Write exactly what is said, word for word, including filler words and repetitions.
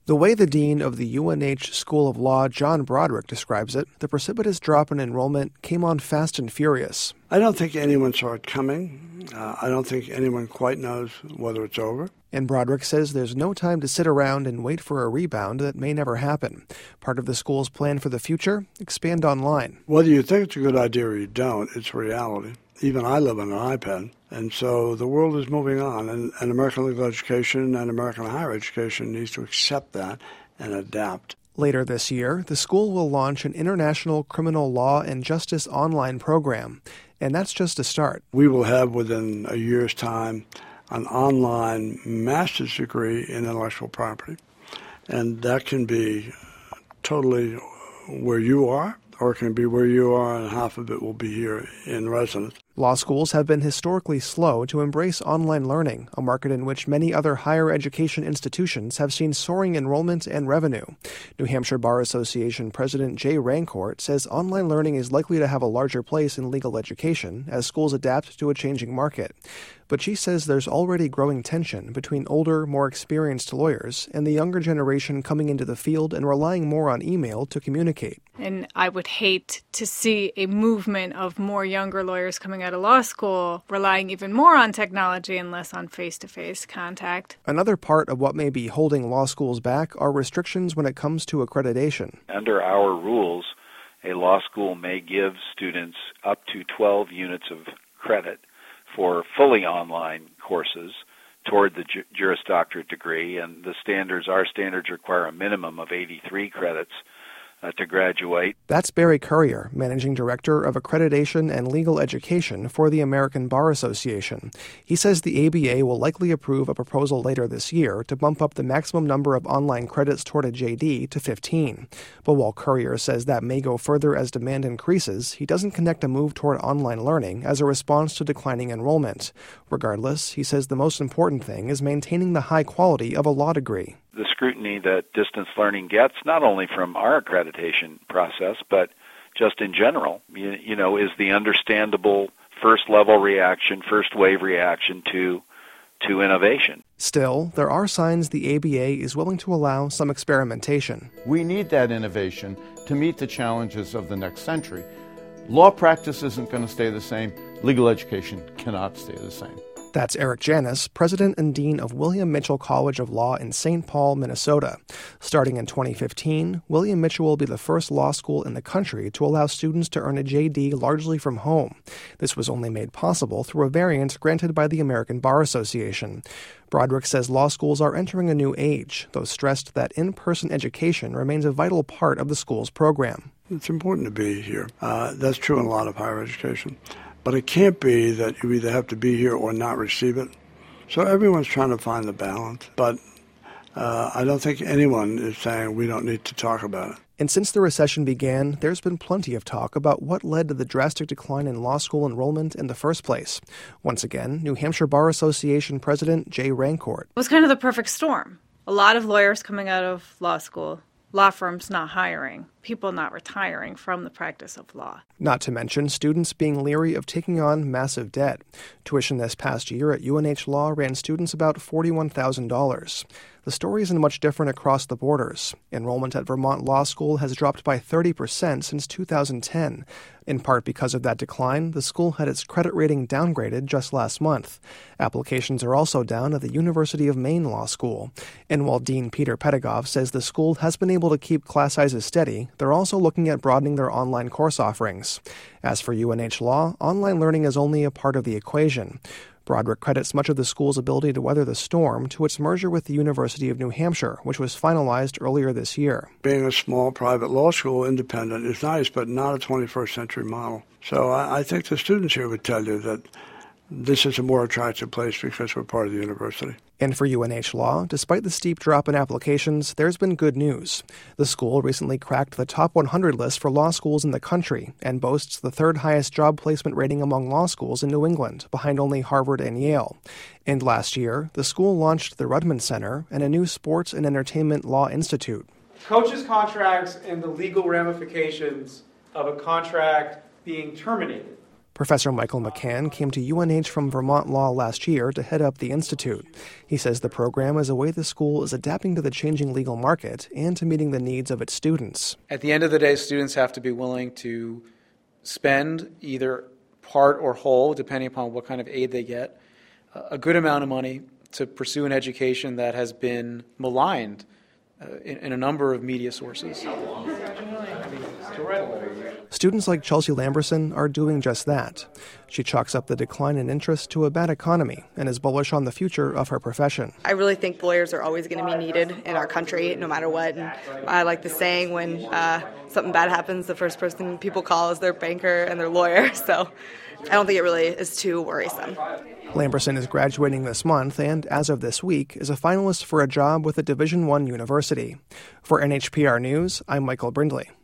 The way the dean of the U N H School of Law, John Broderick, describes it, the precipitous drop in enrollment came on fast and furious. I don't think anyone saw it coming. Uh, I don't think anyone quite knows whether it's over. And Broderick says there's no time to sit around and wait for a rebound that may never happen. Part of the school's plan for the future, expand online. Whether you think it's a good idea or you don't, it's reality. Even I live on an iPad. And so the world is moving on, and, and American legal education and American higher education needs to accept that and adapt. Later this year, the school will launch an international criminal law and justice online program, and that's just a start. We will have, within a year's time, an online master's degree in intellectual property, and that can be totally where you are, or it can be where you are, and half of it will be here in residence. Law schools have been historically slow to embrace online learning, a market in which many other higher education institutions have seen soaring enrollment and revenue. New Hampshire Bar Association President Jay Rancourt says online learning is likely to have a larger place in legal education as schools adapt to a changing market. But she says there's already growing tension between older, more experienced lawyers and the younger generation coming into the field and relying more on email to communicate. And I would hate to see a movement of more younger lawyers coming out of law school relying even more on technology and less on face-to-face contact. Another part of what may be holding law schools back are restrictions when it comes to accreditation. Under our rules, a law school may give students up to twelve units of credit for fully online courses toward the Ju- Juris Doctorate degree, and the standards, our standards require a minimum of eighty-three credits uh, to graduate. That's Barry Currier, Managing Director of Accreditation and Legal Education for the American Bar Association. He says the A B A will likely approve a proposal later this year to bump up the maximum number of online credits toward a J D to fifteen. But while Currier says that may go further as demand increases, he doesn't connect a move toward online learning as a response to declining enrollment. Regardless, he says the most important thing is maintaining the high quality of a law degree. The scrutiny that distance learning gets, not only from our accreditation process, but just in general, you, you know, is the understandable first-level reaction, first-wave reaction to to innovation. Still, there are signs the A B A is willing to allow some experimentation. We need that innovation to meet the challenges of the next century. Law practice isn't going to stay the same. Legal education cannot stay the same. That's Eric Janis, President and Dean of William Mitchell College of Law in Saint Paul, Minnesota. Starting in twenty fifteen, William Mitchell will be the first law school in the country to allow students to earn a J D largely from home. This was only made possible through a variance granted by the American Bar Association. Broderick says law schools are entering a new age, though stressed that in-person education remains a vital part of the school's program. It's important to be here. Uh, that's true in a lot of higher education. But it can't be that you either have to be here or not receive it. So everyone's trying to find the balance. But uh, I don't think anyone is saying we don't need to talk about it. And since the recession began, there's been plenty of talk about what led to the drastic decline in law school enrollment in the first place. Once again, New Hampshire Bar Association President Jay Rancourt. It was kind of the perfect storm. A lot of lawyers coming out of law school, law firms not hiring, people not retiring from the practice of law. Not to mention students being leery of taking on massive debt. Tuition this past year at U N H Law ran students about forty-one thousand dollars. The story isn't much different across the borders. Enrollment at Vermont Law School has dropped by thirty percent since two thousand ten. In part because of that decline, the school had its credit rating downgraded just last month. Applications are also down at the University of Maine Law School. And while Dean Peter Pedagoff says the school has been able to keep class sizes steady, they're also looking at broadening their online course offerings. As for U N H Law, online learning is only a part of the equation. Broderick credits much of the school's ability to weather the storm to its merger with the University of New Hampshire, which was finalized earlier this year. Being a small private law school, independent, is nice, but not a twenty-first century model. So I, I think the students here would tell you that this is a more attractive place because we're part of the university. And for U N H Law, despite the steep drop in applications, there's been good news. The school recently cracked the top one hundred list for law schools in the country and boasts the third highest job placement rating among law schools in New England, behind only Harvard and Yale. And last year, the school launched the Rudman Center and a new Sports and Entertainment Law Institute. Coaches' contracts and the legal ramifications of a contract being terminated. Professor Michael McCann came to U N H from Vermont Law last year to head up the institute. He says the program is a way the school is adapting to the changing legal market and to meeting the needs of its students. At the end of the day, students have to be willing to spend either part or whole, depending upon what kind of aid they get, a good amount of money to pursue an education that has been maligned uh, in, in a number of media sources. Students like Chelsea Lamberson are doing just that. She chalks up the decline in interest to a bad economy and is bullish on the future of her profession. I really think lawyers are always going to be needed in our country, no matter what. And I like the saying, when uh, something bad happens, the first person people call is their banker and their lawyer. So I don't think it really is too worrisome. Lamberson is graduating this month and, as of this week, is a finalist for a job with a Division I university. For N H P R News, I'm Michael Brindley.